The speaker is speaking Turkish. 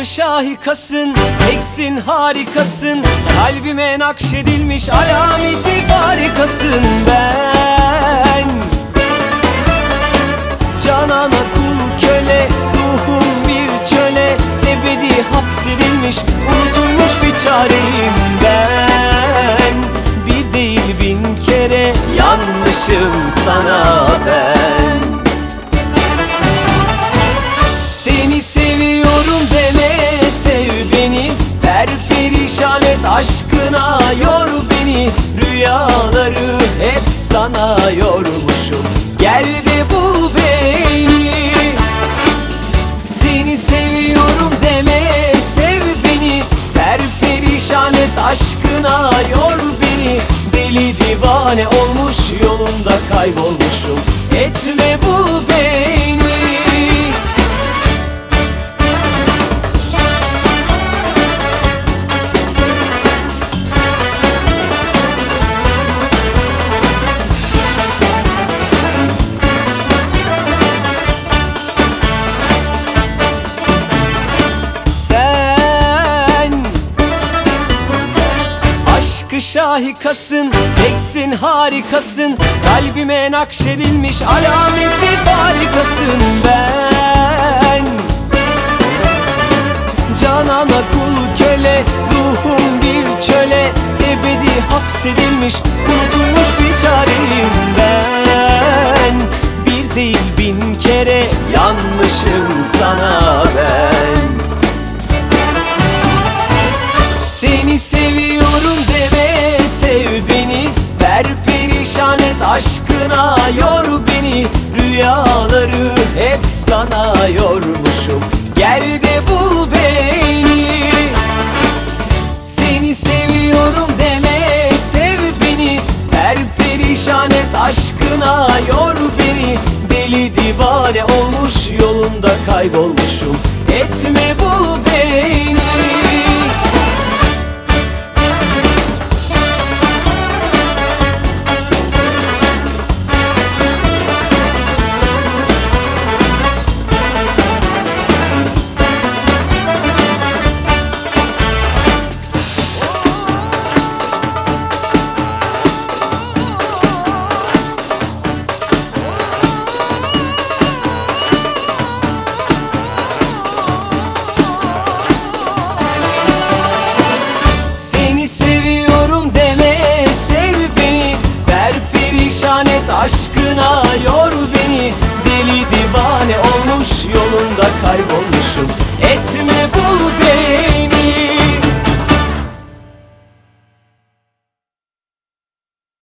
Aşkı şahikasın, teksin harikasın, kalbime nakşedilmiş alameti farikasın. Ben canana kul köle, ruhum bir çöle, ebedi hapsedilmiş unutulmuş bir çareyim ben. Bir değil bin kere yanmışım sana ben. Seni seviyorum deme, sev beni, perperişan et aşkına, yor beni. Rüyaları hep sana yormuşum, gel de bul beni. Seni seviyorum deme, sev beni, perperişan et aşkına, yor beni. Deli divane olmuş yolunda kaybolmuşum, etme bul beni. Aşkı şahikasın, teksin harikasın, kalbime nakşedilmiş alameti farikasın. Ben canana kul köle, ruhum bir çöle, ebedi hapsedilmiş unutulmuş bir çareyim ben. Bir değil bin kere yanmışım sana ben. Seni seviyorum deme, sev beni, perperişan et aşkına, yor beni. Rüyaları hep sana yormuşum, gel de bul beni. Seni seviyorum deme, sev beni, perperişan et aşkına, yor beni. Deli divane olmuş yolunda kaybolmuşum, etme bul beni. Aşkına yor beni, deli divane olmuş yolunda kaybolmuşum, etme